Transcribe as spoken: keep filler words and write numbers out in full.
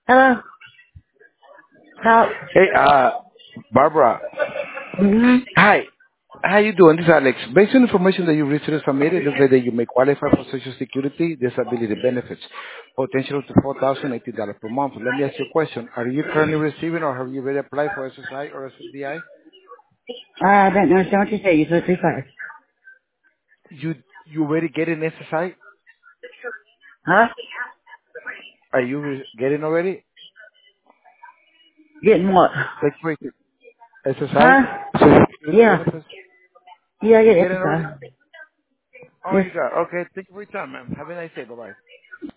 Hello? Help? Hey, uh, Barbara. Mm-hmm. Hi. How you doing? This is Alex. Based on information that you recently submitted, it looks like that you may qualify for Social Security disability benefits, potential to four thousand eighty dollars per month. Let me ask you a question. Are you currently receiving or have you already applied for S S I or S S D I? Uh, I don't understand what you say. You said three five. You you already getting S S I? Huh? Are you re- getting already? Getting what? Like, wait, S S I? Huh? Social Security Yeah. benefits? Yeah, I You get getting already? exercise. Oh, Yes. you got. Okay. Thank you for your time, ma'am. Have a nice day. Bye bye.